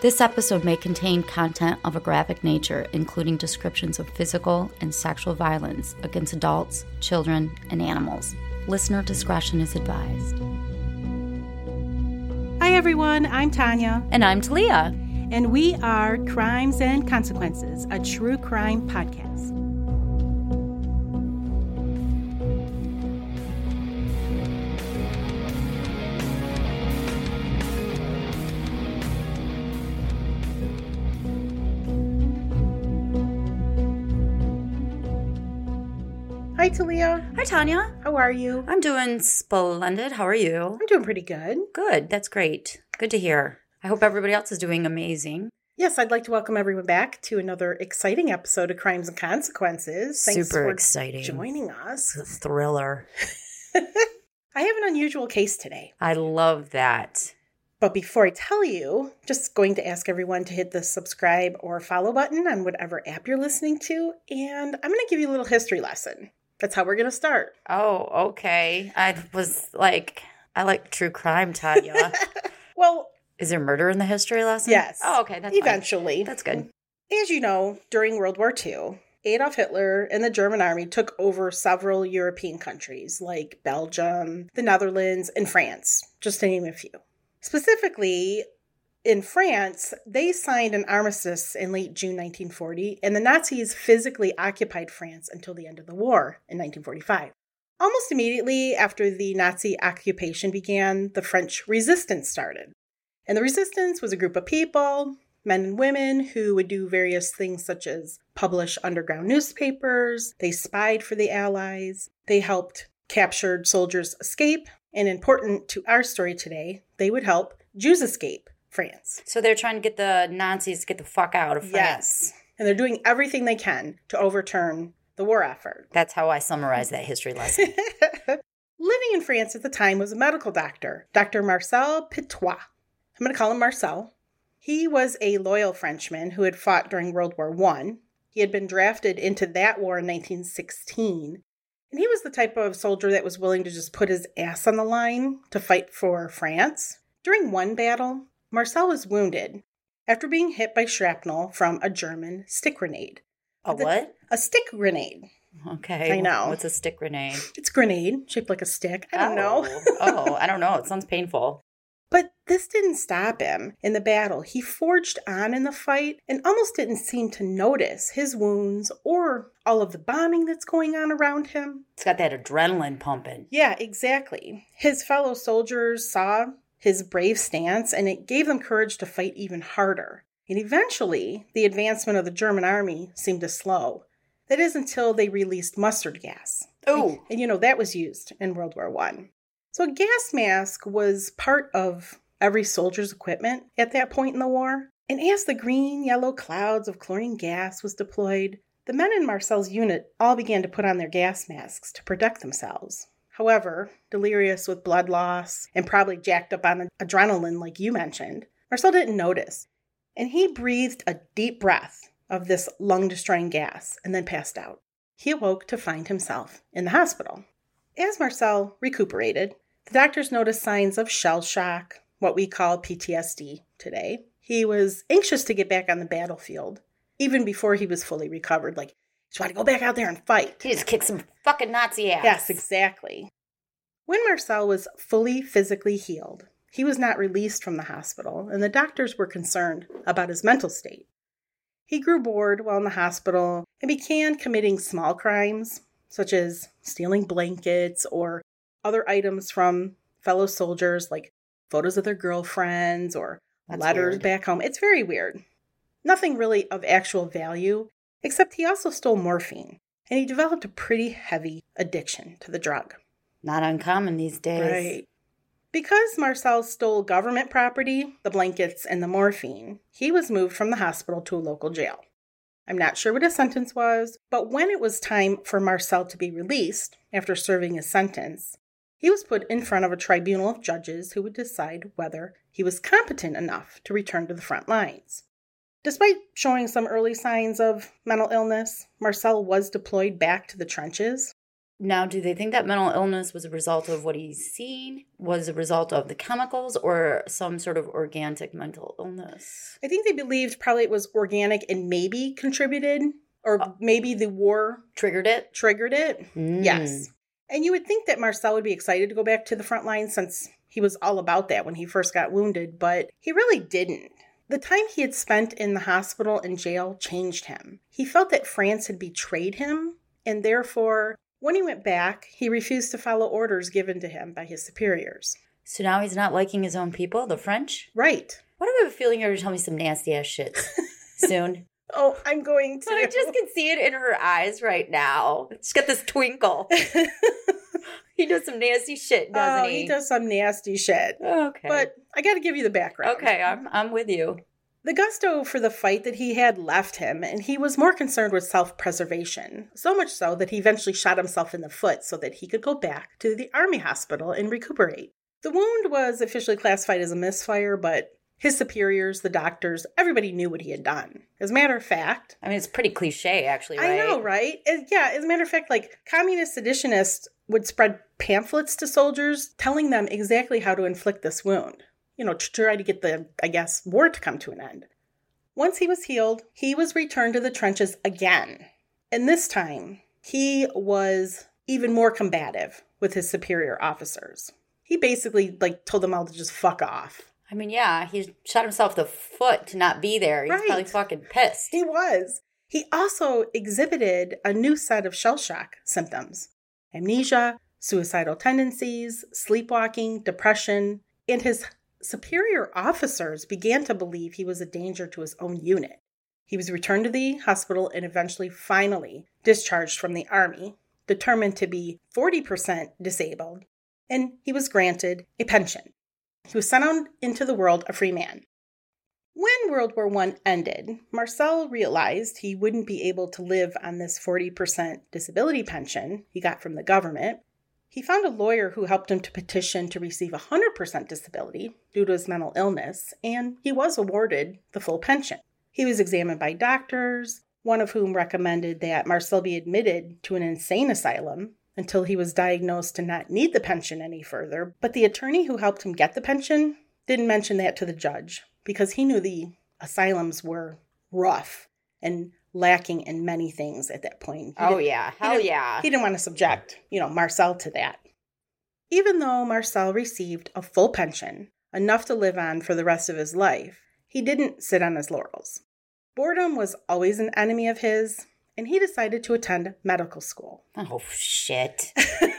This episode may contain content of a graphic nature, including descriptions of physical and sexual violence against adults, children, and animals. Listener discretion is advised. Hi everyone, I'm Tanya. And I'm Talia. And we are Crimes and Consequences, a true crime podcast. Hi, Talia. Hi, Tanya. How are you? I'm doing splendid. How are you? I'm doing pretty good. Good. That's great. Good to hear. I hope everybody else is doing amazing. Yes, I'd like to welcome everyone back to another exciting episode of Crimes and Consequences. Thanks Super for exciting. Joining us. It's a thriller. I have an unusual case today. I love that. But before I tell you, just going to ask everyone to hit the subscribe or follow button on whatever app you're listening to. And I'm going to give you a little history lesson. That's how we're going to start. Oh, okay. I like true crime, Tanya. Well, is there murder in the history lesson? Yes. Oh, okay. That's eventually. Fine. That's good. As you know, during World War II, Adolf Hitler and the German army took over several European countries like Belgium, the Netherlands, and France, just to name a few. Specifically, in France, they signed an armistice in late June 1940, and the Nazis physically occupied France until the end of the war in 1945. Almost immediately after the Nazi occupation began, the French resistance started. And the resistance was a group of people, men and women, who would do various things such as publish underground newspapers, they spied for the Allies, they helped captured soldiers escape, and important to our story today, they would help Jews escape France. So they're trying to get the Nazis to get the fuck out of France. Yes. And they're doing everything they can to overturn the war effort. That's how I summarize that history lesson. Living in France at the time was a medical doctor, Dr. Marcel Pitois. I'm going to call him Marcel. He was a loyal Frenchman who had fought during World War I. He had been drafted into that war in 1916. And he was the type of soldier that was willing to just put his ass on the line to fight for France. During one battle, Marcel was wounded after being hit by shrapnel from a German stick grenade. What? A stick grenade. Okay. I know. What's a stick grenade? It's a grenade shaped like a stick. I don't know. I don't know. It sounds painful. But this didn't stop him in the battle. He forged on in the fight and almost didn't seem to notice his wounds or all of the bombing that's going on around him. It's got that adrenaline pumping. Yeah, exactly. His fellow soldiers saw his brave stance, and it gave them courage to fight even harder. And eventually, the advancement of the German army seemed to slow. That is until they released mustard gas. Oh. And that was used in World War I. So a gas mask was part of every soldier's equipment at that point in the war. And as the green-yellow clouds of chlorine gas was deployed, the men in Marcel's unit all began to put on their gas masks to protect themselves. However, delirious with blood loss and probably jacked up on adrenaline like you mentioned, Marcel didn't notice. And he breathed a deep breath of this lung-destroying gas and then passed out. He awoke to find himself in the hospital. As Marcel recuperated, the doctors noticed signs of shell shock, what we call PTSD today. He was anxious to get back on the battlefield, even before he was fully recovered. Like, he tried to go back out there and fight. He just kicked some fucking Nazi ass. Yes, exactly. When Marcel was fully physically healed, he was not released from the hospital, and the doctors were concerned about his mental state. He grew bored while in the hospital and began committing small crimes, such as stealing blankets or other items from fellow soldiers, like photos of their girlfriends or letters back home. It's very weird. Nothing really of actual value, except he also stole morphine, and he developed a pretty heavy addiction to the drug. Not uncommon these days. Right. Because Marcel stole government property, the blankets, and the morphine, he was moved from the hospital to a local jail. I'm not sure what his sentence was, but when it was time for Marcel to be released after serving his sentence, he was put in front of a tribunal of judges who would decide whether he was competent enough to return to the front lines. Despite showing some early signs of mental illness, Marcel was deployed back to the trenches. Now, do they think that mental illness was a result of what he's seen, was a result of the chemicals, or some sort of organic mental illness? I think they believed probably it was organic and maybe contributed, or maybe the war Triggered it? Yes. And you would think that Marcel would be excited to go back to the front lines since he was all about that when he first got wounded, but he really didn't. The time he had spent in the hospital and jail changed him. He felt that France had betrayed him, and therefore, when he went back, he refused to follow orders given to him by his superiors. So now he's not liking his own people, the French? Right. What do I have a feeling you're going to tell me some nasty ass shit soon? Oh, I'm going to. I just can see it in her eyes right now. She's got this twinkle. He does some nasty shit, doesn't he? He does some nasty shit. Okay. But I got to give you the background. Okay, I'm with you. The gusto for the fight that he had left him, and he was more concerned with self-preservation. So much so that he eventually shot himself in the foot so that he could go back to the army hospital and recuperate. The wound was officially classified as a misfire, but his superiors, the doctors, everybody knew what he had done. As a matter of fact... I mean, it's pretty cliche, actually, right? I know, right? Yeah, as a matter of fact, like, communist seditionists would spread pamphlets to soldiers telling them exactly how to inflict this wound. You know, to try to get the, war to come to an end. Once he was healed, he was returned to the trenches again. And this time, he was even more combative with his superior officers. He basically, told them all to just fuck off. I mean, yeah, he shot himself in the foot to not be there. He's probably fucking pissed. He was. He also exhibited a new set of shell shock symptoms. Amnesia, suicidal tendencies, sleepwalking, depression, and his superior officers began to believe he was a danger to his own unit. He was returned to the hospital and eventually, finally, discharged from the army, determined to be 40% disabled, and he was granted a pension. He was sent out into the world a free man. When World War I ended, Marcel realized he wouldn't be able to live on this 40% disability pension he got from the government. He found a lawyer who helped him to petition to receive 100% disability due to his mental illness, and he was awarded the full pension. He was examined by doctors, one of whom recommended that Marcel be admitted to an insane asylum until he was diagnosed to not need the pension any further. But the attorney who helped him get the pension didn't mention that to the judge because he knew the asylums were rough and lacking in many things at that point. Hell yeah. He didn't want to subject, Marcel to that. Even though Marcel received a full pension, enough to live on for the rest of his life, he didn't sit on his laurels. Boredom was always an enemy of his, and he decided to attend medical school. Oh, shit.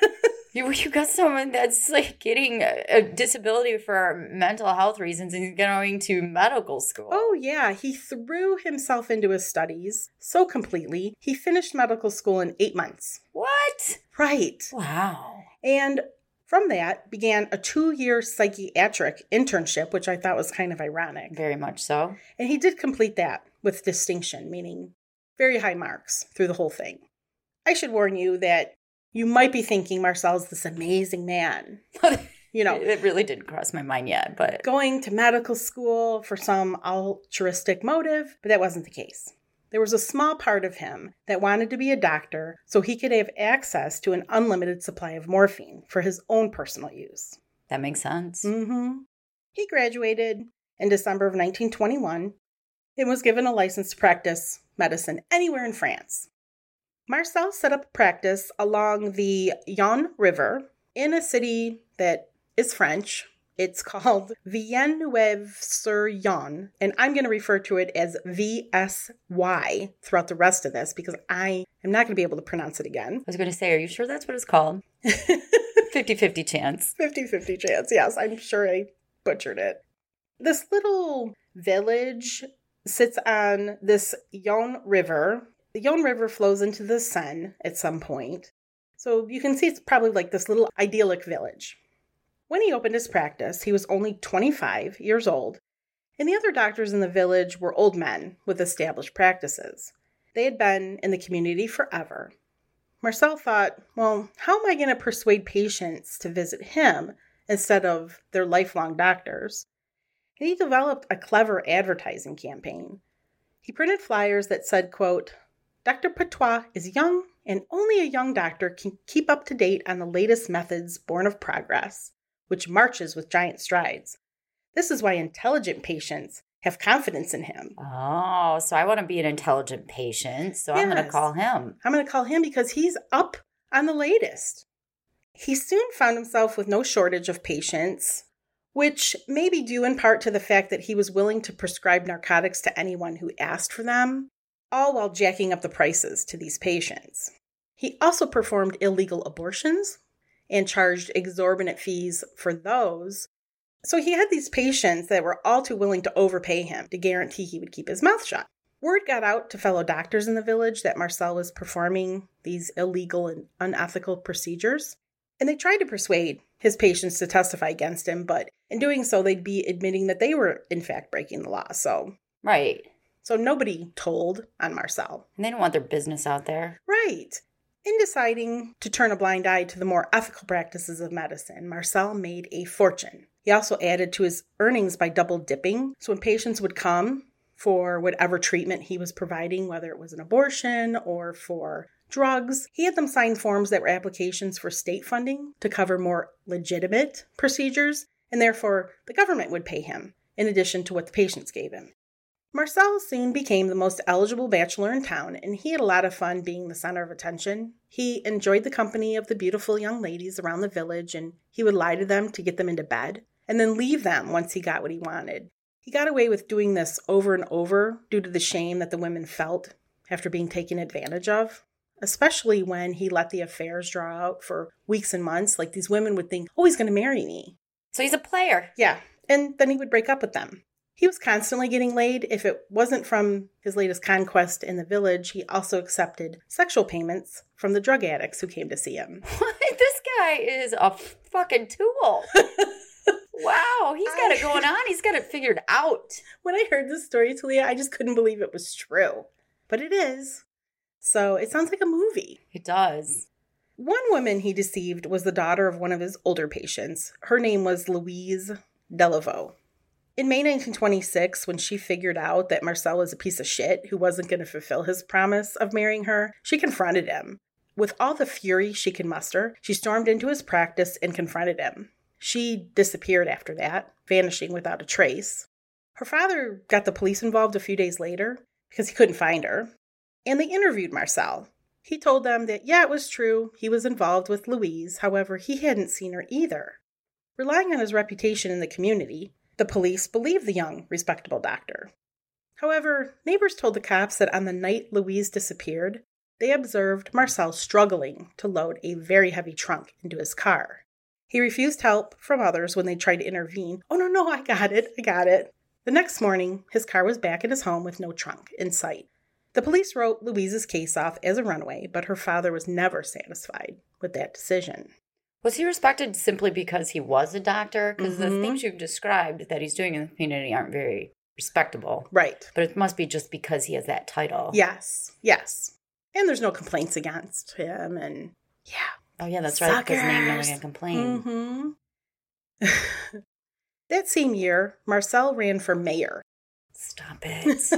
You got someone that's getting a disability for mental health reasons and he's going to medical school. Oh, yeah. He threw himself into his studies so completely. He finished medical school in 8 months. What? Right. Wow. And from that began a 2-year psychiatric internship, which I thought was kind of ironic. Very much so. And he did complete that with distinction, meaning very high marks through the whole thing. I should warn you that you might be thinking Marcel's this amazing man. It really didn't cross my mind yet, but... Going to medical school for some altruistic motive, but that wasn't the case. There was a small part of him that wanted to be a doctor so he could have access to an unlimited supply of morphine for his own personal use. That makes sense. Mm-hmm. He graduated in December of 1921 and was given a license to practice medicine anywhere in France. Marcel set up practice along the Yonne River in a city that is French. It's called Villeneuve-sur-Yonne, and I'm going to refer to it as VSY throughout the rest of this because I am not going to be able to pronounce it again. I was going to say, are you sure that's what it's called? 50-50 chance. 50-50 chance, yes. I'm sure I butchered it. This little village sits on this Yonne River. The Yonne River flows into the Seine at some point. So you can see it's probably like this little idyllic village. When he opened his practice, he was only 25 years old, and the other doctors in the village were old men with established practices. They had been in the community forever. Marcel thought, well, how am I going to persuade patients to visit him instead of their lifelong doctors? And he developed a clever advertising campaign. He printed flyers that said, quote, Dr. Patois is young, and only a young doctor can keep up to date on the latest methods born of progress, which marches with giant strides. This is why intelligent patients have confidence in him. Oh, so I want to be an intelligent patient, so I'm going to call him. I'm going to call him because he's up on the latest. He soon found himself with no shortage of patients, which may be due in part to the fact that he was willing to prescribe narcotics to anyone who asked for them, all while jacking up the prices to these patients. He also performed illegal abortions and charged exorbitant fees for those. So he had these patients that were all too willing to overpay him to guarantee he would keep his mouth shut. Word got out to fellow doctors in the village that Marcel was performing these illegal and unethical procedures, and they tried to persuade his patients to testify against him, but in doing so, they'd be admitting that they were, in fact, breaking the law. Right. So nobody told on Marcel. And they don't want their business out there. Right. In deciding to turn a blind eye to the more ethical practices of medicine, Marcel made a fortune. He also added to his earnings by double dipping. So when patients would come for whatever treatment he was providing, whether it was an abortion or for drugs, he had them sign forms that were applications for state funding to cover more legitimate procedures, and therefore the government would pay him in addition to what the patients gave him. Marcel soon became the most eligible bachelor in town, and he had a lot of fun being the center of attention. He enjoyed the company of the beautiful young ladies around the village, and he would lie to them to get them into bed, and then leave them once he got what he wanted. He got away with doing this over and over due to the shame that the women felt after being taken advantage of, especially when he let the affairs draw out for weeks and months. Like, these women would think, oh, he's going to marry me. So he's a player. Yeah, and then he would break up with them. He was constantly getting laid. If it wasn't from his latest conquest in the village, he also accepted sexual payments from the drug addicts who came to see him. What? This guy is a fucking tool. Wow, he's got it going on. He's got it figured out. When I heard this story, Talia, I just couldn't believe it was true. But it is. So it sounds like a movie. It does. One woman he deceived was the daughter of one of his older patients. Her name was Louise Delaveau. In May 1926, when she figured out that Marcel was a piece of shit who wasn't going to fulfill his promise of marrying her, she confronted him. With all the fury she could muster, she stormed into his practice and confronted him. She disappeared after that, vanishing without a trace. Her father got the police involved a few days later because he couldn't find her, and they interviewed Marcel. He told them that, yeah, it was true, he was involved with Louise, however, he hadn't seen her either. Relying on his reputation in the community, the police believed the young, respectable doctor. However, neighbors told the cops that on the night Louise disappeared, they observed Marcel struggling to load a very heavy trunk into his car. He refused help from others when they tried to intervene. Oh, no, I got it. The next morning, his car was back at his home with no trunk in sight. The police wrote Louise's case off as a runaway, but her father was never satisfied with that decision. Was he respected simply because he was a doctor? Because the things you've described that he's doing in the community aren't very respectable. Right. But it must be just because he has that title. Yes. And there's no complaints against him, and yeah. Oh, yeah, that's right, because his name never got complained. Mm-hmm. That same year, Marcel ran for mayor. Stop it.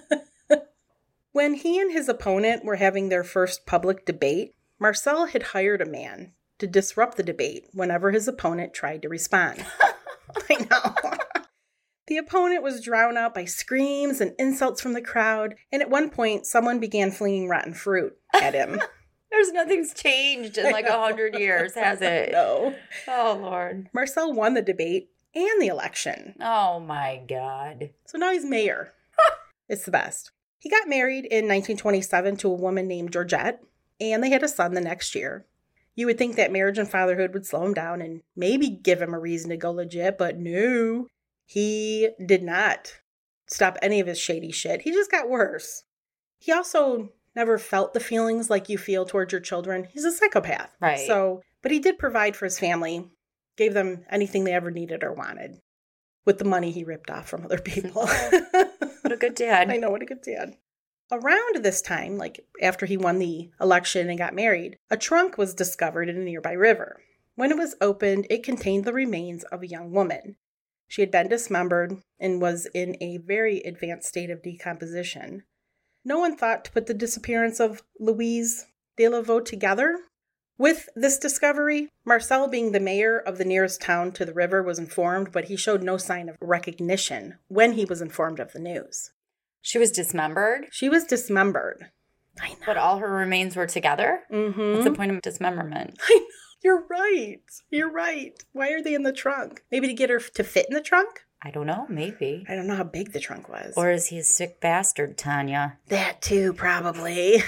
When he and his opponent were having their first public debate, Marcel had hired a man to disrupt the debate whenever his opponent tried to respond. I know. The opponent was drowned out by screams and insults from the crowd, and at one point, someone began flinging rotten fruit at him. Nothing's changed in like 100 years, has it? No. Oh, Lord. Marcel won the debate and the election. Oh, my God. So now he's mayor. It's the best. He got married in 1927 to a woman named Georgette, and they had a son the next year. You would think that marriage and fatherhood would slow him down and maybe give him a reason to go legit, but no, he did not stop any of his shady shit. He just got worse. He also never felt the feelings like you feel towards your children. He's a psychopath. Right. But he did provide for his family, gave them anything they ever needed or wanted with the money he ripped off from other people. What a good dad. I know, what a good dad. Around this time, like after he won the election and got married, a trunk was discovered in a nearby river. When it was opened, it contained the remains of a young woman. She had been dismembered and was in a very advanced state of decomposition. No one thought to put the disappearance of Louise Delaveau together. With this discovery, Marcel, being the mayor of the nearest town to the river, was informed, but he showed no sign of recognition when he was informed of the news. She was dismembered? She was dismembered. I know. But all her remains were together? Mm-hmm. What's the point of dismemberment? I know. You're right. You're right. Why are they in the trunk? Maybe to get her to fit in the trunk? I don't know. Maybe. I don't know how big the trunk was. Or is he a sick bastard, Tanya? That too, probably.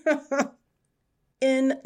In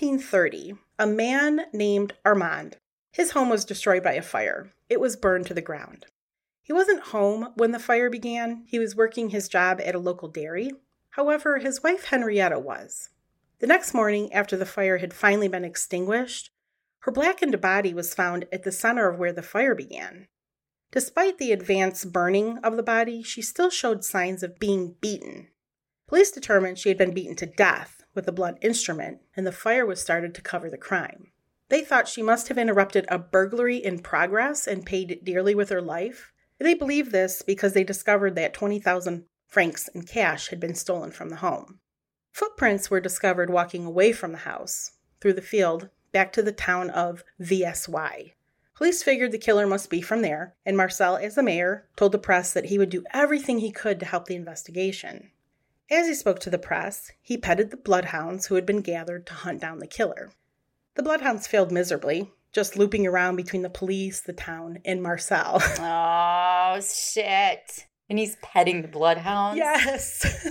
1930, a man named Armand, his home was destroyed by a fire. It was burned to the ground. He wasn't home when the fire began. He was working his job at a local dairy. However, his wife Henrietta was. The next morning, after the fire had finally been extinguished, her blackened body was found at the center of where the fire began. Despite the advanced burning of the body, she still showed signs of being beaten. Police determined she had been beaten to death with a blunt instrument, and the fire was started to cover the crime. They thought she must have interrupted a burglary in progress and paid dearly with her life. They believed this because they discovered that 20,000 francs in cash had been stolen from the home. Footprints were discovered walking away from the house, through the field, back to the town of VSY. Police figured the killer must be from there, and Marcel, as the mayor, told the press that he would do everything he could to help the investigation. As he spoke to the press, he petted the bloodhounds who had been gathered to hunt down the killer. The bloodhounds failed miserably, just looping around between the police, the town, and Marcel. Oh, shit. And he's petting the bloodhounds? Yes.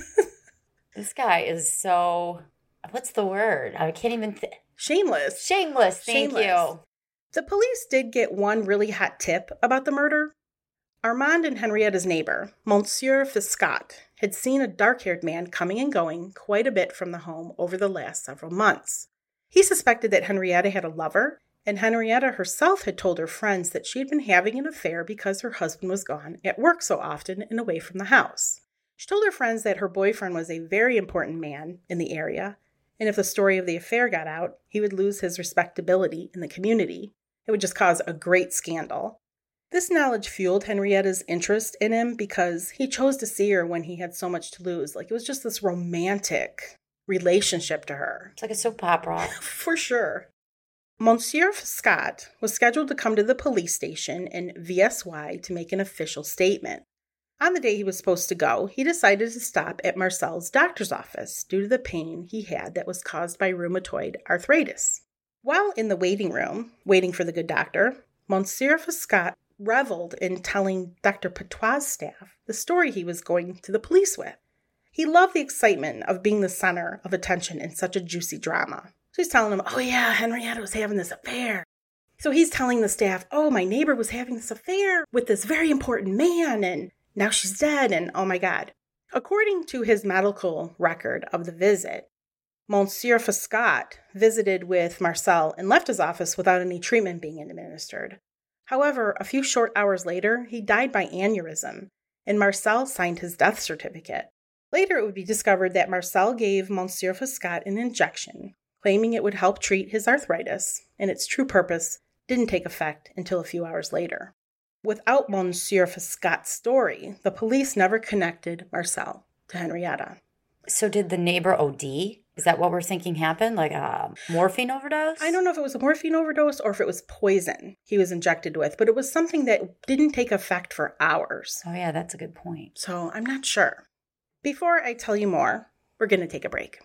This guy is so... What's the word? I can't even... Shameless. Shameless, thank you. The police did get one really hot tip about the murder. Armand and Henrietta's neighbor, Monsieur Fiscat, had seen a dark-haired man coming and going quite a bit from the home over the last several months. He suspected that Henrietta had a lover, and Henrietta herself had told her friends that she had been having an affair because her husband was gone at work so often and away from the house. She told her friends that her boyfriend was a very important man in the area, and if the story of the affair got out, he would lose his respectability in the community. It would just cause a great scandal. This knowledge fueled Henrietta's interest in him because he chose to see her when he had so much to lose. Like, it was just this romantic relationship to her. It's like a soap opera. For sure. Monsieur Fiscat was scheduled to come to the police station in VSY to make an official statement. On the day he was supposed to go, he decided to stop at Marcel's doctor's office due to the pain he had that was caused by rheumatoid arthritis. While in the waiting room, waiting for the good doctor, Monsieur Fiscat reveled in telling Dr. Patois' staff the story he was going to the police with. He loved the excitement of being the center of attention in such a juicy drama. So he's telling them, oh yeah, Henrietta was having this affair. So he's telling the staff, oh, my neighbor was having this affair with this very important man, and now she's dead, and oh my God. According to his medical record of the visit, Monsieur Fiscat visited with Marcel and left his office without any treatment being administered. However, a few short hours later, he died by aneurysm, and Marcel signed his death certificate. Later, it would be discovered that Marcel gave Monsieur Fiscat an injection, claiming it would help treat his arthritis, and its true purpose didn't take effect until a few hours later. Without Monsieur Fiscat's story, the police never connected Marcel to Henrietta. So did the neighbor OD? Is that what we're thinking happened? Like a morphine overdose? I don't know if it was a morphine overdose or if it was poison he was injected with, but it was something that didn't take effect for hours. Oh yeah, that's a good point. So I'm not sure. Before I tell you more, we're going to take a break.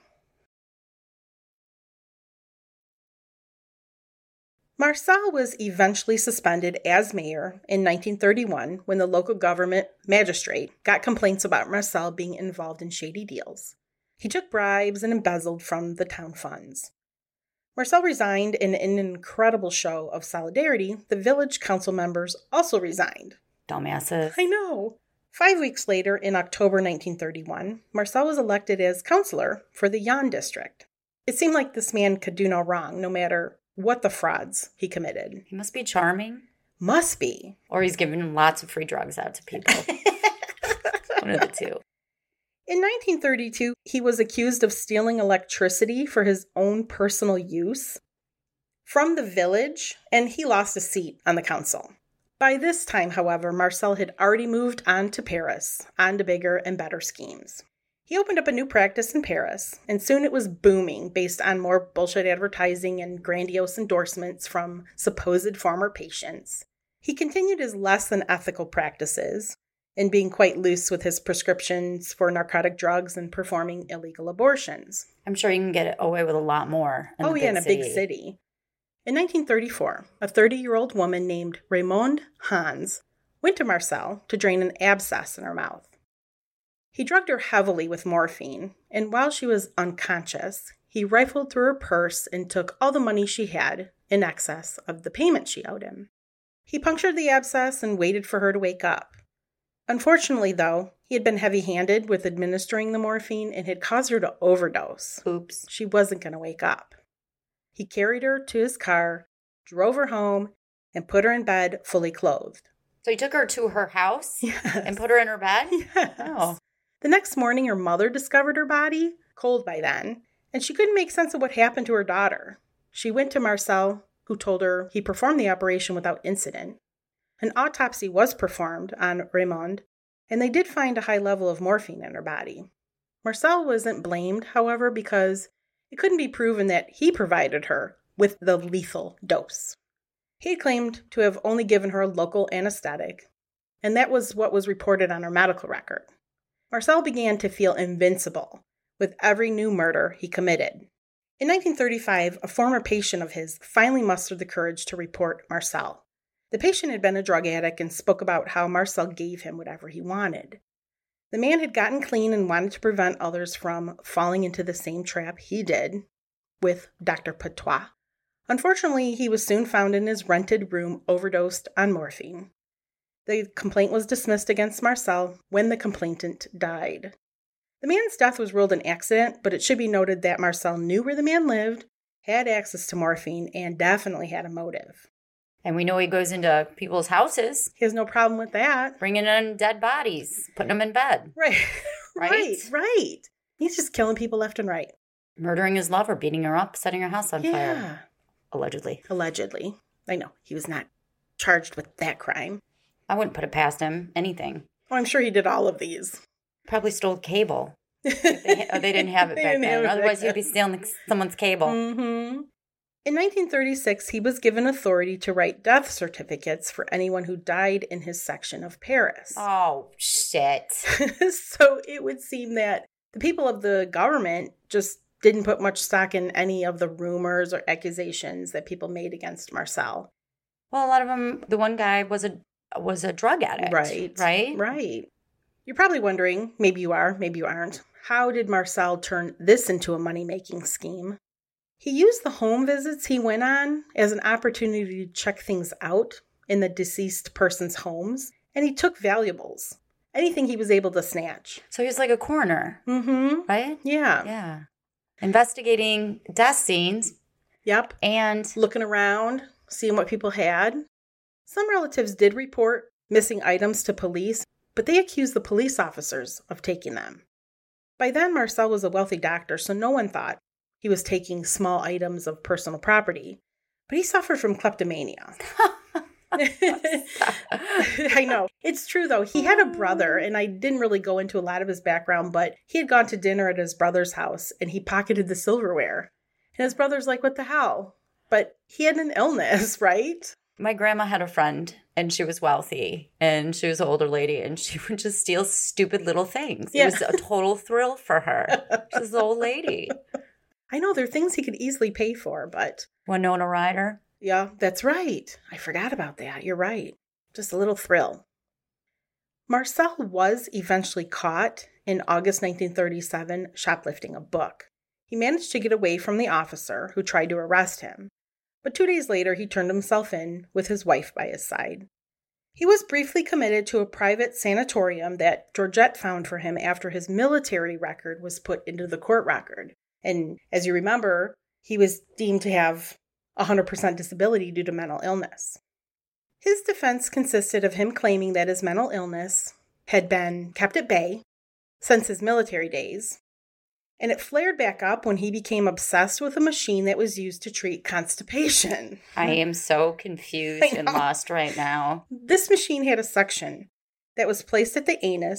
Marcel was eventually suspended as mayor in 1931 when the local government magistrate got complaints about Marcel being involved in shady deals. He took bribes and embezzled from the town funds. Marcel resigned, and in an incredible show of solidarity, the village council members also resigned. Dumbasses. I know. 5 weeks later, in October 1931, Marcel was elected as councillor for the Yonne district. It seemed like this man could do no wrong, no matter what the frauds he committed. He must be charming. Must be. Or he's giving lots of free drugs out to people. One of the two. In 1932, he was accused of stealing electricity for his own personal use from the village, and he lost a seat on the council. By this time, however, Marcel had already moved on to Paris, on to bigger and better schemes. He opened up a new practice in Paris, and soon it was booming based on more bullshit advertising and grandiose endorsements from supposed former patients. He continued his less than ethical practices and being quite loose with his prescriptions for narcotic drugs and performing illegal abortions. I'm sure you can get away with a lot more in a big city. In 1934, a 30-year-old woman named Raymonde Hans went to Marcel to drain an abscess in her mouth. He drugged her heavily with morphine, and while she was unconscious, he rifled through her purse and took all the money she had in excess of the payment she owed him. He punctured the abscess and waited for her to wake up. Unfortunately, though, he had been heavy-handed with administering the morphine and had caused her to overdose. Oops. She wasn't going to wake up. He carried her to his car, drove her home, and put her in bed fully clothed. So he took her to her house? Yes. And put her in her bed? Yes. Oh. The next morning, her mother discovered her body, cold by then, and she couldn't make sense of what happened to her daughter. She went to Marcel, who told her he performed the operation without incident. An autopsy was performed on Raymonde, and they did find a high level of morphine in her body. Marcel wasn't blamed, however, because it couldn't be proven that he provided her with the lethal dose. He claimed to have only given her a local anesthetic, and that was what was reported on her medical record. Marcel began to feel invincible with every new murder he committed. In 1935, a former patient of his finally mustered the courage to report Marcel. The patient had been a drug addict and spoke about how Marcel gave him whatever he wanted. The man had gotten clean and wanted to prevent others from falling into the same trap he did with Dr. Patois. Unfortunately, he was soon found in his rented room overdosed on morphine. The complaint was dismissed against Marcel when the complainant died. The man's death was ruled an accident, but it should be noted that Marcel knew where the man lived, had access to morphine, and definitely had a motive. And we know he goes into people's houses. He has no problem with that. Bringing in dead bodies, putting them in bed. Right. Right? Right. He's just killing people left and right. Murdering his lover, beating her up, setting her house on fire. Allegedly. Allegedly. I know. He was not charged with that crime. I wouldn't put it past him. Anything. Oh, I'm sure he did all of these. Probably stole cable. They didn't have it back then. Otherwise, he'd be stealing someone's cable. Mm-hmm. In 1936, he was given authority to write death certificates for anyone who died in his section of Paris. Oh, shit. So it would seem that the people of the government just didn't put much stock in any of the rumors or accusations that people made against Marcel. Well, a lot of them, the one guy was a drug addict. Right. You're probably wondering, maybe you are, maybe you aren't, how did Marcel turn this into a money-making scheme? He used the home visits he went on as an opportunity to check things out in the deceased person's homes, and he took valuables, anything he was able to snatch. So he was like a coroner, right? Yeah. Investigating death scenes. Yep. And looking around, seeing what people had. Some relatives did report missing items to police, but they accused the police officers of taking them. By then, Marcel was a wealthy doctor, so no one thought he was taking small items of personal property, but he suffered from kleptomania. I know. It's true, though. He had a brother, and I didn't really go into a lot of his background, but he had gone to dinner at his brother's house, and he pocketed the silverware. And his brother's like, what the hell? But he had an illness, right? My grandma had a friend, and she was wealthy, and she was an older lady, and she would just steal stupid little things. Yeah. It was a total thrill for her. She's an old lady. I know, there are things he could easily pay for, but... Winona Ryder? Yeah, that's right. I forgot about that. You're right. Just a little thrill. Marcel was eventually caught in August 1937 shoplifting a book. He managed to get away from the officer who tried to arrest him, but 2 days later he turned himself in with his wife by his side. He was briefly committed to a private sanatorium that Georgette found for him after his military record was put into the court record. And as you remember, he was deemed to have 100% disability due to mental illness. His defense consisted of him claiming that his mental illness had been kept at bay since his military days, and it flared back up when he became obsessed with a machine that was used to treat constipation. I am so confused and lost right now. This machine had a suction that was placed at the anus,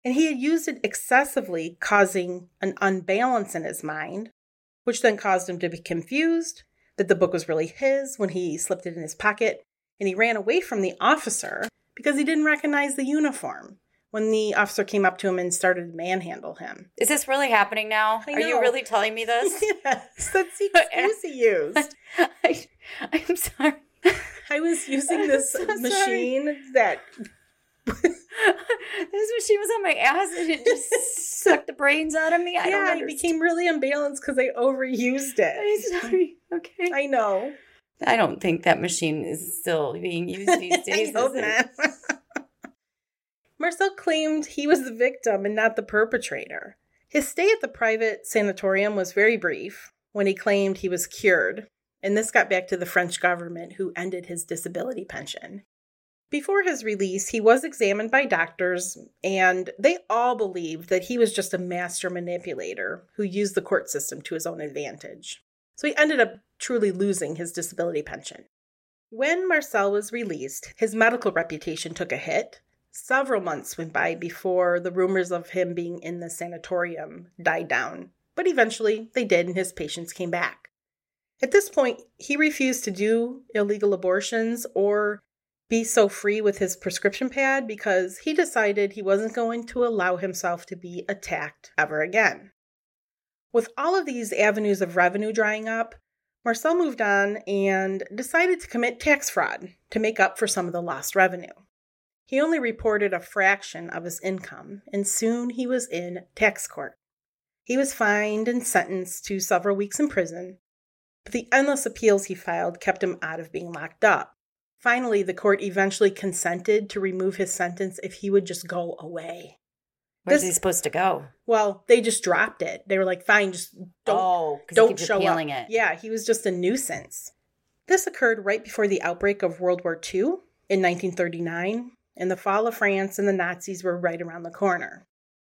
and he had used it excessively, causing an unbalance in his mind, which then caused him to be confused that the book was really his when he slipped it in his pocket, and he ran away from the officer because he didn't recognize the uniform when the officer came up to him and started to manhandle him. Is this really happening now? Are you really telling me this? Yes, that's the excuse he used. I'm sorry. I was using this machine that... This machine was on my ass and it just sucked the brains out of me. I became really imbalanced because I overused it. I'm sorry. Okay. I know. I don't think that machine is still being used these days. I hope not. Marcel claimed he was the victim and not the perpetrator. His stay at the private sanatorium was very brief when he claimed he was cured, and this got back to the French government, who ended his disability pension. Before his release, he was examined by doctors, and they all believed that he was just a master manipulator who used the court system to his own advantage. So he ended up truly losing his disability pension. When Marcel was released, his medical reputation took a hit. Several months went by before the rumors of him being in the sanatorium died down, but eventually they did, and his patients came back. At this point, he refused to do illegal abortions or be so free with his prescription pad because he decided he wasn't going to allow himself to be attacked ever again. With all of these avenues of revenue drying up, Marcel moved on and decided to commit tax fraud to make up for some of the lost revenue. He only reported a fraction of his income, and soon he was in tax court. He was fined and sentenced to several weeks in prison, but the endless appeals he filed kept him out of being locked up. Finally, the court eventually consented to remove his sentence if he would just go away. Where's he supposed to go? Well, they just dropped it. They were like, fine, just don't show up. It. Yeah, he was just a nuisance. This occurred right before the outbreak of World War II in 1939, and the fall of France and the Nazis were right around the corner.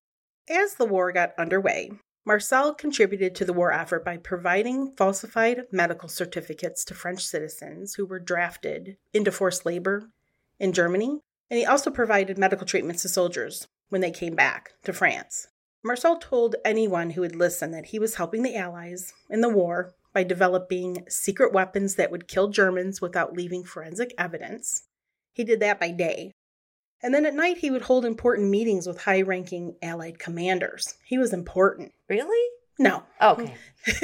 As the war got underway, Marcel contributed to the war effort by providing falsified medical certificates to French citizens who were drafted into forced labor in Germany, and he also provided medical treatments to soldiers when they came back to France. Marcel told anyone who would listen that he was helping the Allies in the war by developing secret weapons that would kill Germans without leaving forensic evidence. He did that by day. And then at night, he would hold important meetings with high-ranking Allied commanders. He was important. Really? No. Okay.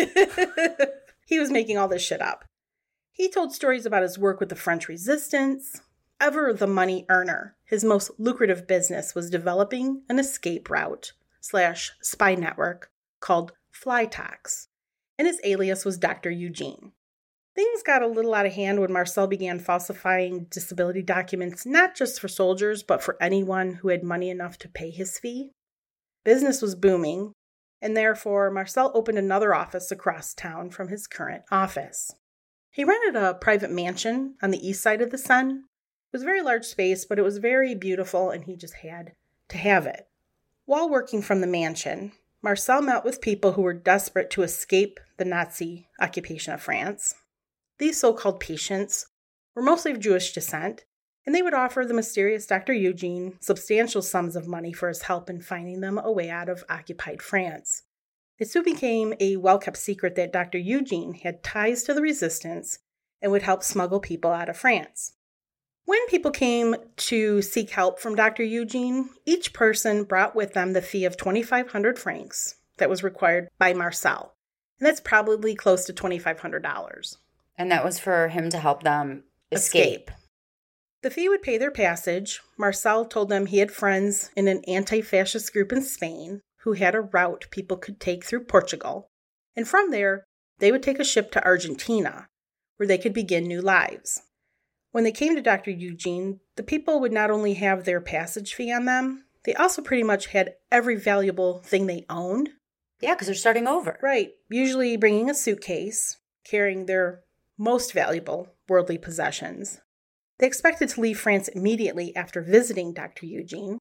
He was making all this shit up. He told stories about his work with the French resistance. Ever the money earner, his most lucrative business was developing an escape route / spy network called Flytox, and his alias was Dr. Eugene. Things got a little out of hand when Marcel began falsifying disability documents, not just for soldiers, but for anyone who had money enough to pay his fee. Business was booming, and therefore Marcel opened another office across town from his current office. He rented a private mansion on the east side of the Seine. It was a very large space, but it was very beautiful, and he just had to have it. While working from the mansion, Marcel met with people who were desperate to escape the Nazi occupation of France. These so-called patients were mostly of Jewish descent, and they would offer the mysterious Dr. Eugene substantial sums of money for his help in finding them a way out of occupied France. It soon became a well-kept secret that Dr. Eugene had ties to the resistance and would help smuggle people out of France. When people came to seek help from Dr. Eugene, each person brought with them the fee of 2,500 francs that was required by Marcel, and that's probably close to $2,500. And that was for him to help them escape. The fee would pay their passage. Marcel told them he had friends in an anti-fascist group in Spain who had a route people could take through Portugal. And from there, they would take a ship to Argentina, where they could begin new lives. When they came to Dr. Eugene, the people would not only have their passage fee on them, they also pretty much had every valuable thing they owned. Yeah, because they're starting over. Right. Usually bringing a suitcase, carrying their most valuable worldly possessions. They expected to leave France immediately after visiting Dr. Eugene.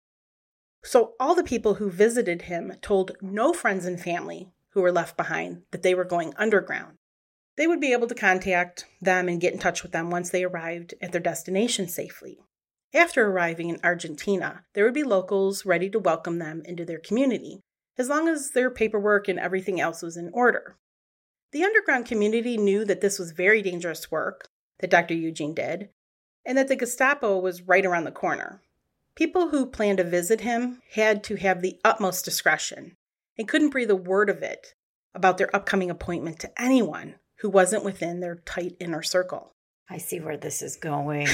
So all the people who visited him told no friends and family who were left behind that they were going underground. They would be able to contact them and get in touch with them once they arrived at their destination safely. After arriving in Argentina, there would be locals ready to welcome them into their community, as long as their paperwork and everything else was in order. The underground community knew that this was very dangerous work that Dr. Eugene did, and that the Gestapo was right around the corner. People who planned to visit him had to have the utmost discretion and couldn't breathe a word of it about their upcoming appointment to anyone who wasn't within their tight inner circle. I see where this is going.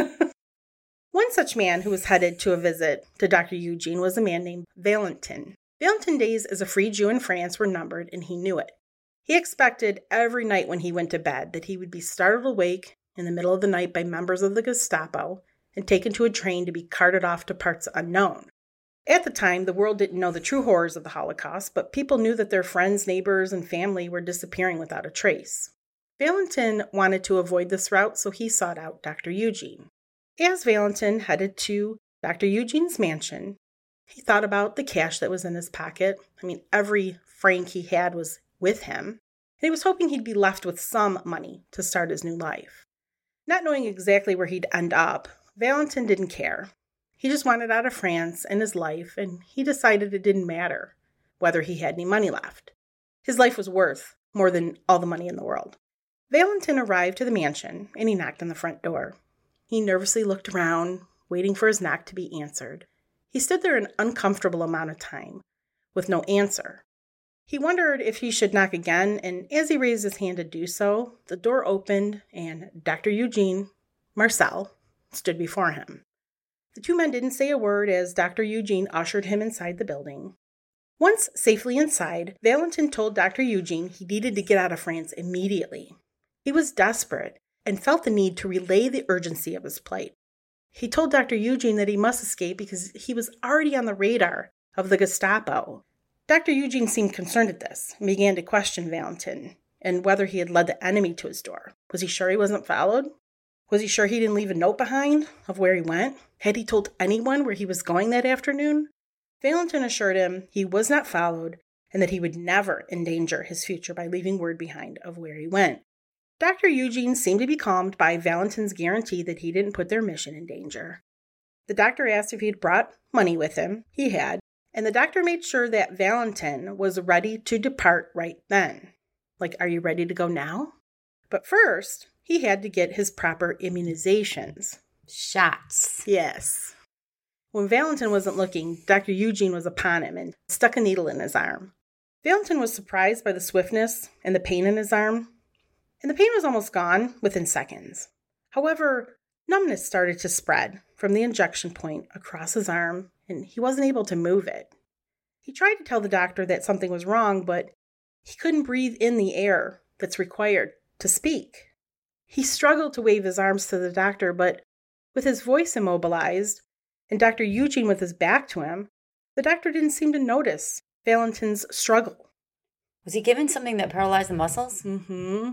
One such man who was headed to a visit to Dr. Eugene was a man named Valentin. Valentin's days as a free Jew in France were numbered, and he knew it. He expected every night when he went to bed that he would be startled awake in the middle of the night by members of the Gestapo and taken to a train to be carted off to parts unknown. At the time, the world didn't know the true horrors of the Holocaust, but people knew that their friends, neighbors, and family were disappearing without a trace. Valentin wanted to avoid this route, so he sought out Dr. Eugene. As Valentin headed to Dr. Eugene's mansion, he thought about the cash that was in his pocket. Every franc he had was with him, and he was hoping he'd be left with some money to start his new life. Not knowing exactly where he'd end up, Valentin didn't care. He just wanted out of France and his life, and he decided it didn't matter whether he had any money left. His life was worth more than all the money in the world. Valentin arrived to the mansion, and he knocked on the front door. He nervously looked around, waiting for his knock to be answered. He stood there an uncomfortable amount of time, with no answer. He wondered if he should knock again, and as he raised his hand to do so, the door opened, and Dr. Eugene, Marcel, stood before him. The two men didn't say a word as Dr. Eugene ushered him inside the building. Once safely inside, Valentin told Dr. Eugene he needed to get out of France immediately. He was desperate and felt the need to relay the urgency of his plight. He told Dr. Eugene that he must escape because he was already on the radar of the Gestapo. Dr. Eugene seemed concerned at this and began to question Valentin and whether he had led the enemy to his door. Was he sure he wasn't followed? Was he sure he didn't leave a note behind of where he went? Had he told anyone where he was going that afternoon? Valentin assured him he was not followed and that he would never endanger his future by leaving word behind of where he went. Dr. Eugene seemed to be calmed by Valentin's guarantee that he didn't put their mission in danger. The doctor asked if he had brought money with him. He had, and the doctor made sure that Valentin was ready to depart right then. Like, are you ready to go now? But first, he had to get his proper immunizations. Shots. Yes. When Valentin wasn't looking, Dr. Eugene was upon him and stuck a needle in his arm. Valentin was surprised by the swiftness and the pain in his arm, and the pain was almost gone within seconds. However, numbness started to spread from the injection point across his arm, and he wasn't able to move it. He tried to tell the doctor that something was wrong, but he couldn't breathe in the air that's required to speak. He struggled to wave his arms to the doctor, but with his voice immobilized and Dr. Eugene with his back to him, the doctor didn't seem to notice Valentin's struggle. Was he given something that paralyzed the muscles? Mm-hmm.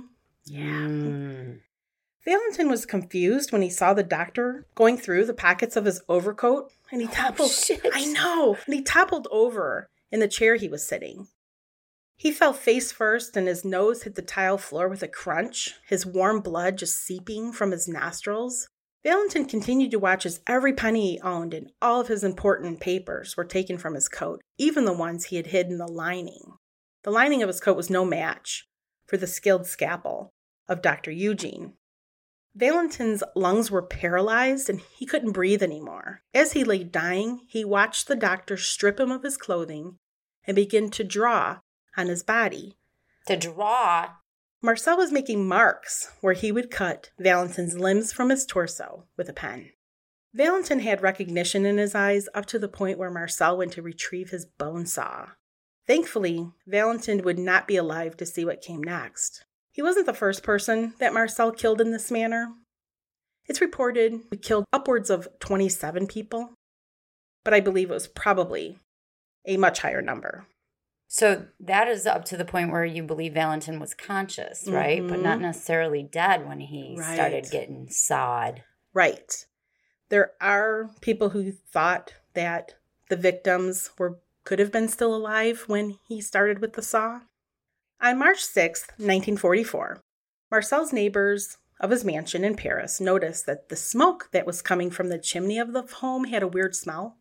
Yeah. Valentin was confused when he saw the doctor going through the pockets of his overcoat, and he toppled. Shit. I know. And he toppled over in the chair he was sitting. He fell face first, and his nose hit the tile floor with a crunch, his warm blood just seeping from his nostrils. Valentin continued to watch as every penny he owned and all of his important papers were taken from his coat, even the ones he had hid in the lining. The lining of his coat was no match for the skilled scalpel of Dr. Eugene. Valentin's lungs were paralyzed and he couldn't breathe anymore. As he lay dying, he watched the doctor strip him of his clothing and begin to draw on his body. To draw? Marcel was making marks where he would cut Valentin's limbs from his torso with a pen. Valentin had recognition in his eyes up to the point where Marcel went to retrieve his bone saw. Thankfully, Valentin would not be alive to see what came next. He wasn't the first person that Marcel killed in this manner. It's reported he killed upwards of 27 people, but I believe it was probably a much higher number. So that is up to the point where you believe Valentin was conscious, right? Mm-hmm. But not necessarily dead when he started getting sawed. Right. There are people who thought that the victims could have been still alive when he started with the saw. On March 6th, 1944, Marcel's neighbors of his mansion in Paris noticed that the smoke that was coming from the chimney of the home had a weird smell.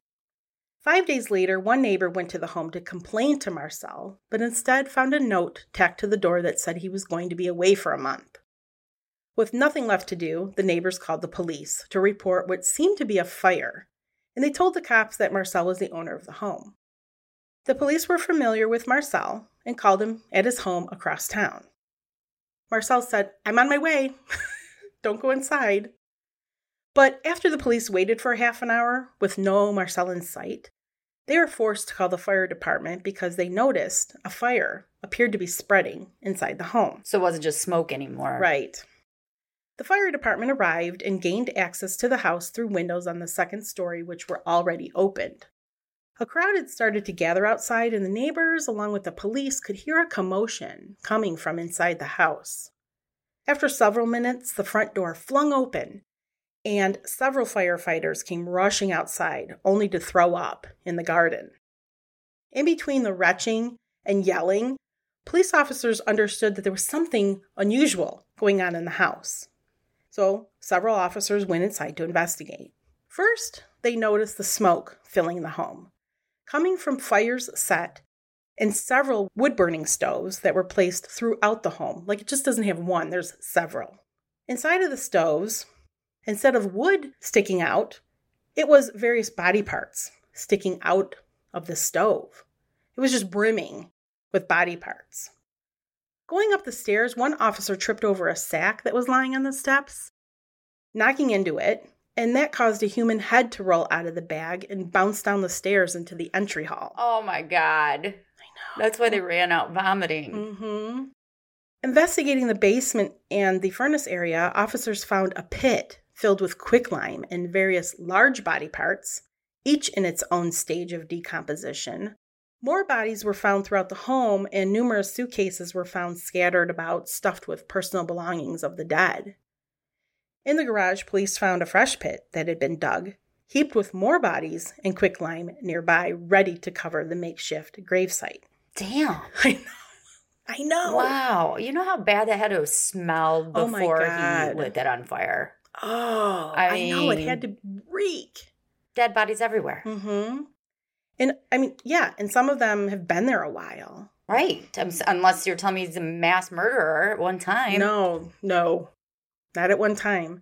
5 days later, one neighbor went to the home to complain to Marcel, but instead found a note tacked to the door that said he was going to be away for a month. With nothing left to do, the neighbors called the police to report what seemed to be a fire, and they told the cops that Marcel was the owner of the home. The police were familiar with Marcel and called him at his home across town. Marcel said, "I'm on my way. Don't go inside." But after the police waited for half an hour with no Marcel in sight, they were forced to call the fire department because they noticed a fire appeared to be spreading inside the home. So it wasn't just smoke anymore. Right. The fire department arrived and gained access to the house through windows on the second story, which were already opened. A crowd had started to gather outside, and the neighbors, along with the police, could hear a commotion coming from inside the house. After several minutes, the front door flung open, and several firefighters came rushing outside, only to throw up in the garden. In between the retching and yelling, police officers understood that there was something unusual going on in the house. So several officers went inside to investigate. First, they noticed the smoke filling the home, coming from fires set in several wood-burning stoves that were placed throughout the home. Like, it just doesn't have one, there's several. Inside of the stoves, instead of wood sticking out, it was various body parts sticking out of the stove. It was just brimming with body parts. Going up the stairs, one officer tripped over a sack that was lying on the steps, knocking into it, and that caused a human head to roll out of the bag and bounce down the stairs into the entry hall. Oh my God. I know. That's why they ran out vomiting. Mm-hmm. Investigating the basement and the furnace area, officers found a pit filled with quicklime and various large body parts, each in its own stage of decomposition. More bodies were found throughout the home, and numerous suitcases were found scattered about, stuffed with personal belongings of the dead. In the garage, police found a fresh pit that had been dug, heaped with more bodies and quicklime nearby, ready to cover the makeshift gravesite. Damn. I know. Wow. You know how bad that had to have smelled before he lit that on fire? Oh, I know. It had to reek. Dead bodies everywhere. Mm-hmm. And and some of them have been there a while. Right. Unless you're telling me he's a mass murderer at one time. No. Not at one time.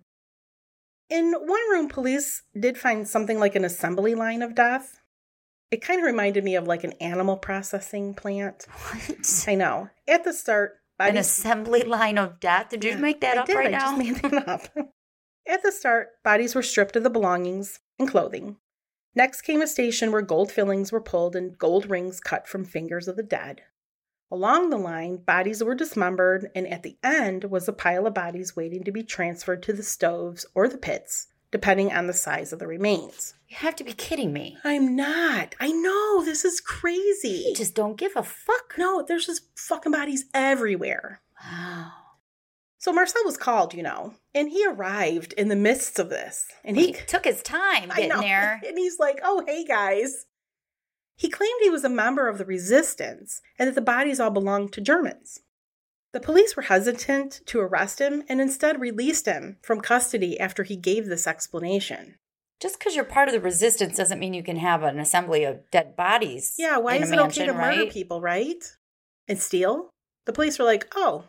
In one room, police did find something like an assembly line of death. It kind of reminded me of like an animal processing plant. What? I know. At the start, an assembly line of death? Did you make that up right now? I just made that up. At the start, bodies were stripped of the belongings and clothing. Next came a station where gold fillings were pulled and gold rings cut from fingers of the dead. Along the line, bodies were dismembered, and at the end was a pile of bodies waiting to be transferred to the stoves or the pits, depending on the size of the remains. You have to be kidding me. I'm not. I know. This is crazy. You just don't give a fuck. No, there's just fucking bodies everywhere. Wow. So Marcel was called, and he arrived in the midst of this. And he took his time getting there. And he's like, "Oh, hey, guys." He claimed he was a member of the resistance and that the bodies all belonged to Germans. The police were hesitant to arrest him and instead released him from custody after he gave this explanation. Just because you're part of the resistance doesn't mean you can have an assembly of dead bodies. Yeah, why is it okay to murder people, right? And steal? The police were like, "Oh."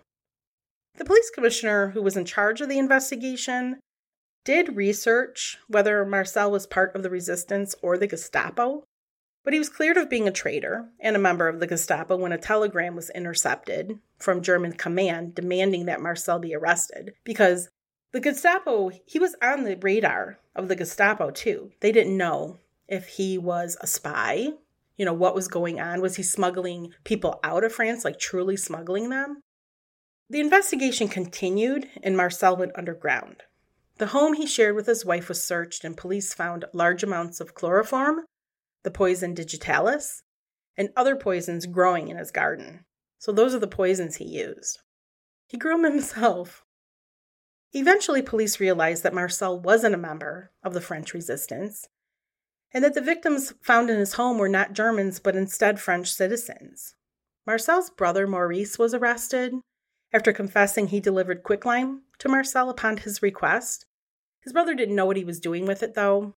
The police commissioner who was in charge of the investigation did research whether Marcel was part of the resistance or the Gestapo, but he was cleared of being a traitor and a member of the Gestapo when a telegram was intercepted from German command demanding that Marcel be arrested, because the Gestapo, he was on the radar of the Gestapo too. They didn't know if he was a spy, what was going on. Was he smuggling people out of France, like truly smuggling them? The investigation continued, and Marcel went underground. The home he shared with his wife was searched, and police found large amounts of chloroform, the poison digitalis, and other poisons growing in his garden. So those are the poisons he used. He grew them himself. Eventually, police realized that Marcel wasn't a member of the French resistance, and that the victims found in his home were not Germans, but instead French citizens. Marcel's brother, Maurice, was arrested, After confessing, he delivered quicklime to Marcel upon his request. His brother didn't know what he was doing with it, though.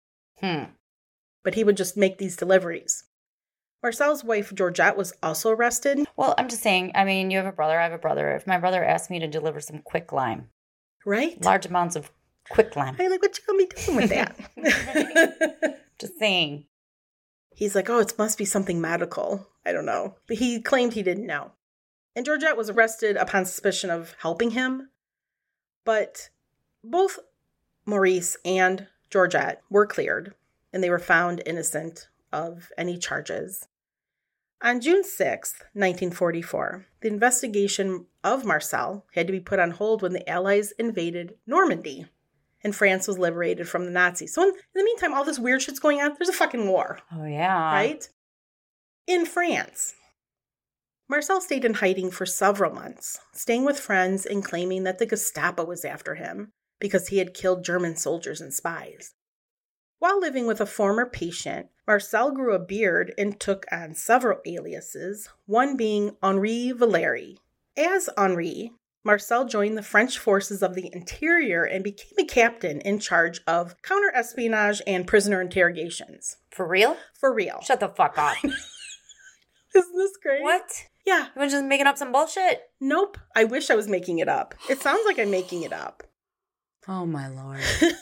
But he would just make these deliveries. Marcel's wife, Georgette, was also arrested. Well, I'm just saying, I mean, you have a brother, I have a brother. If my brother asked me to deliver some quicklime. Right? Large amounts of quicklime. Hey, like, what you gonna be doing with that? Just saying. He's like, oh, it must be something medical. I don't know. But he claimed he didn't know. And Georgette was arrested upon suspicion of helping him. But both Maurice and Georgette were cleared, and they were found innocent of any charges. On June 6th, 1944, the investigation of Marcel had to be put on hold when the Allies invaded Normandy, and France was liberated from the Nazis. So in the meantime, all this weird shit's going on. There's a fucking war. Oh, yeah. Right? In France, Marcel stayed in hiding for several months, staying with friends and claiming that the Gestapo was after him because he had killed German soldiers and spies. While living with a former patient, Marcel grew a beard and took on several aliases, one being Henri Valéry. As Henri, Marcel joined the French forces of the interior and became a captain in charge of counter-espionage and prisoner interrogations. For real? For real. Shut the fuck up. Isn't this great? What? Yeah. You were just making up some bullshit? Nope. I wish I was making it up. It sounds like I'm making it up. Oh, my Lord.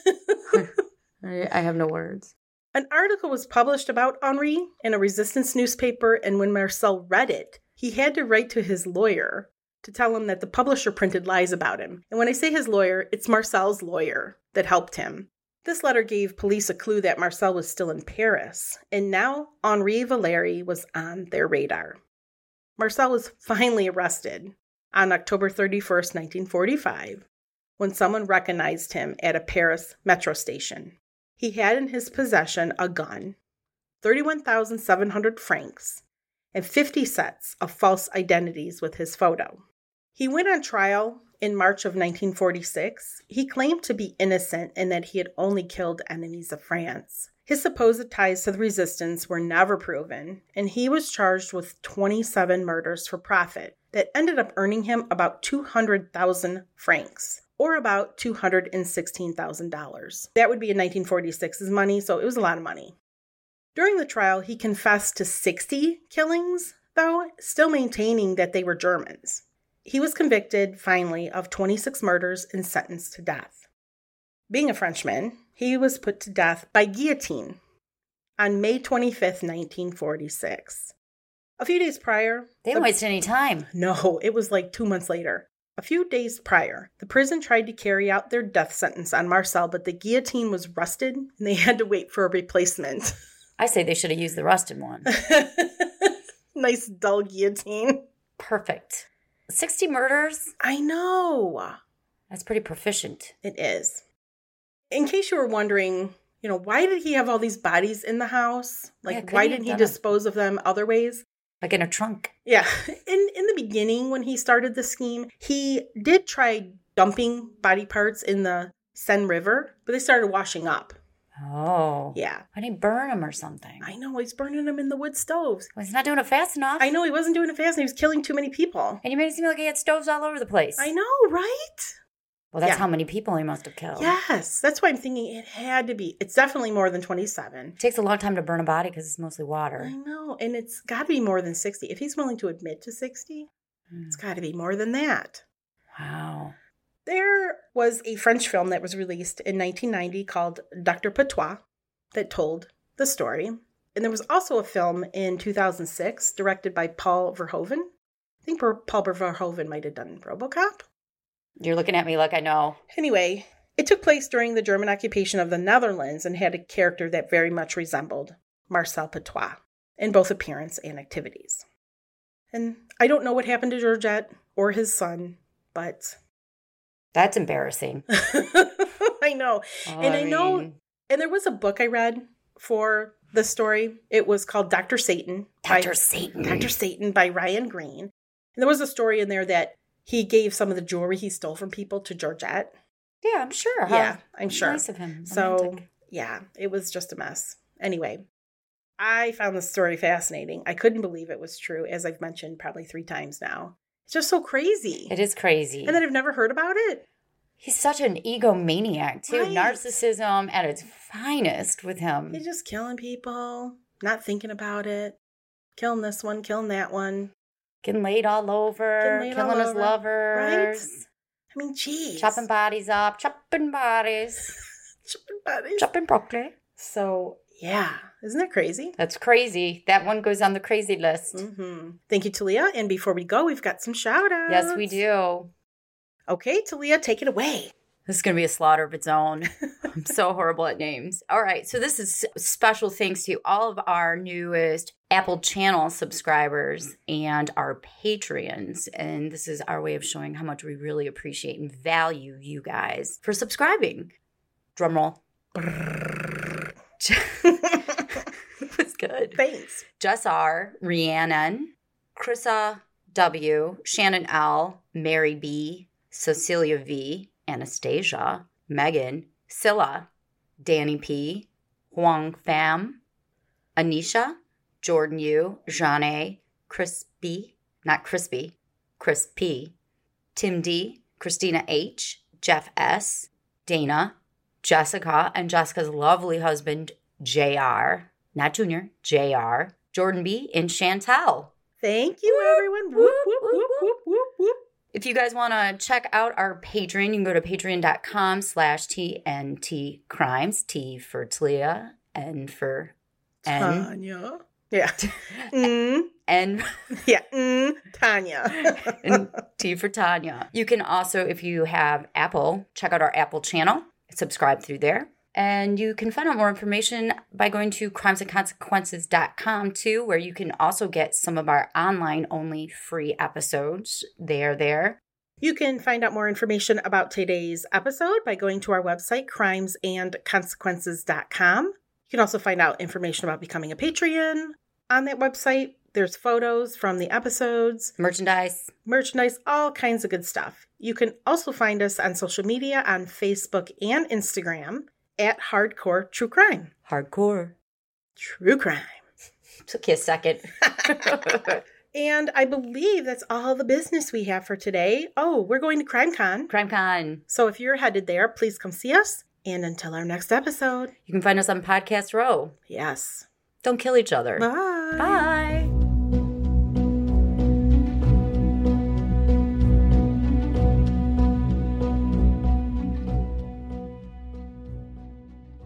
I have no words. An article was published about Henri in a resistance newspaper, and when Marcel read it, he had to write to his lawyer to tell him that the publisher printed lies about him. And when I say his lawyer, it's Marcel's lawyer that helped him. This letter gave police a clue that Marcel was still in Paris, and now Henri Valéry was on their radar. Marcel was finally arrested on October 31st, 1945, when someone recognized him at a Paris metro station. He had in his possession a gun, 31,700 francs, and 50 sets of false identities with his photo. He went on trial in March of 1946. He claimed to be innocent and that he had only killed enemies of France. His supposed ties to the resistance were never proven, and he was charged with 27 murders for profit that ended up earning him about 200,000 francs, or about $216,000. That would be in 1946's money, so it was a lot of money. During the trial, he confessed to 60 killings, though, still maintaining that they were Germans. He was convicted, finally, of 26 murders and sentenced to death. Being a Frenchman, he was put to death by guillotine on May 25th, 1946. A few days prior... They didn't waste any time. No, it was like 2 months later. A few days prior, the prison tried to carry out their death sentence on Marcel, but the guillotine was rusted, and they had to wait for a replacement. I say they should have used the rusted one. Nice dull guillotine. Perfect. 60 murders? I know. That's pretty proficient. It is. In case you were wondering, why did he have all these bodies in the house? Like, why didn't he dispose of them other ways? Like in a trunk. Yeah. In the beginning, when he started the scheme, he did try dumping body parts in the Seine River, but they started washing up. Oh. Yeah. Why didn't he burn them or something? I know. He's burning them in the wood stoves. Well, he's not doing it fast enough. I know. He wasn't doing it fast enough. He was killing too many people. And you made it seem like he had stoves all over the place. I know, right? Well, that's how many people he must have killed. Yes. That's why I'm thinking it had to be. It's definitely more than 27. It takes a long time to burn a body because it's mostly water. I know. And it's got to be more than 60. If he's willing to admit to 60, it's got to be more than that. Wow. There was a French film that was released in 1990 called Dr. Patois that told the story. And there was also a film in 2006 directed by Paul Verhoeven. I think Paul Verhoeven might have done RoboCop. You're looking at me like I know. Anyway, it took place during the German occupation of the Netherlands and had a character that very much resembled Marcel Patois in both appearance and activities. And I don't know what happened to Georgette or his son, but... That's embarrassing. I know. And there was a book I read for the story. It was called Dr. Satan. Dr. Satan by Ryan Green. And there was a story in there that he gave some of the jewelry he stole from people to Georgette. Yeah, I'm sure. Yeah, I'm sure. Nice of him. Romantic. So, yeah, it was just a mess. Anyway, I found this story fascinating. I couldn't believe it was true, as I've mentioned probably 3 times now. It's just so crazy. It is crazy. And then I've never heard about it. He's such an egomaniac, too. Right. Narcissism at its finest with him. He's just killing people, not thinking about it. Killing this one, killing that one. Getting laid all over, killing his lovers. Right? I mean, geez. Chopping bodies up, chopping bodies. Chopping broccoli. So, yeah. Isn't that crazy? That's crazy. That one goes on the crazy list. Mm-hmm. Thank you, Talia. And before we go, we've got some shout-outs. Yes, we do. Okay, Talia, take it away. This is going to be a slaughter of its own. I'm so horrible at names. All right, so this is special thanks to all of our newest Apple channel subscribers and our Patreons. And this is our way of showing how much we really appreciate and value you guys for subscribing. Drum roll. It was good. Thanks. Jess R., Rhiannon, Chrissa W., Shannon L., Mary B., Cecilia V., Anastasia, Megan, Scylla, Danny P., Huang Pham, Anisha, Jordan U., Jeanne A., Chris P., Tim D., Christina H., Jeff S., Dana, Jessica, and Jessica's lovely husband, JR, not Junior, JR, Jordan B., and Chantel. Thank you, everyone. Whoop, whoop, whoop, whoop, whoop, whoop. If you guys want to check out our Patreon, you can go to patreon.com/TNT Crimes. T for Talia, N for N. Tanya. Yeah. N. Yeah. Tanya. And T for Tanya. You can also, if you have Apple, check out our Apple channel. Subscribe through there. And you can find out more information by going to crimesandconsequences.com too, where you can also get some of our online-only free episodes. They are there. You can find out more information about today's episode by going to our website, crimesandconsequences.com. You can also find out information about becoming a Patreon on that website. There's photos from the episodes. Merchandise, all kinds of good stuff. You can also find us on social media on Facebook and Instagram at Hardcore True Crime. Hardcore True Crime. Took you a second. And I believe that's all the business we have for today. Oh, we're going to CrimeCon. CrimeCon. So if you're headed there, please come see us. And until our next episode. You can find us on Podcast Row. Yes. Don't kill each other. Bye. Bye.